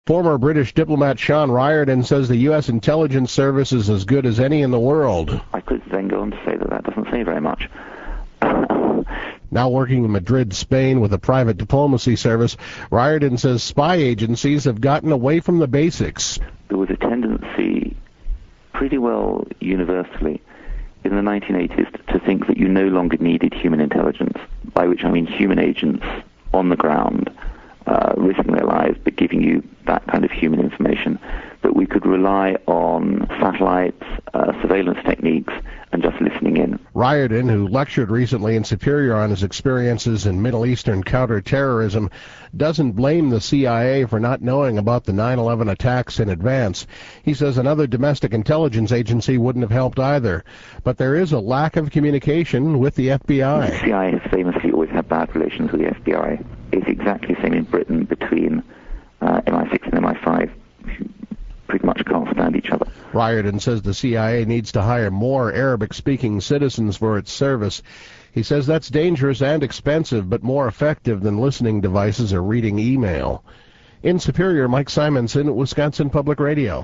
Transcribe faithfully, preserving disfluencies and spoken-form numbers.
Former British diplomat Sean Riordan says the U S intelligence service is as good as any in the world. I could then go on to say that that doesn't say very much. Now working in Madrid, Spain, with a private diplomacy service, Riordan says spy agencies have gotten away from the basics. There was a tendency, pretty well universally, in the nineteen eighties to think that you no longer needed human intelligence, by which I mean human agents on the ground, uh, risking their lives, but giving you that kind of human information. But we could rely on satellites, uh, surveillance techniques, and just listening in. Riordan, who lectured recently in Superior on his experiences in Middle Eastern counterterrorism, doesn't blame the C I A for not knowing about the nine eleven attacks in advance. He says another domestic intelligence agency wouldn't have helped either. But there is a lack of communication with the F B I. The C I A has famously always had bad relations with the F B I. It's exactly the same in Britain between uh, M I six and M I five. Pretty much can't stand each other. Riordan says the C I A needs to hire more Arabic-speaking citizens for its service. He says that's dangerous and expensive, but more effective than listening devices or reading email. In Superior, Mike Simonson, Wisconsin Public Radio.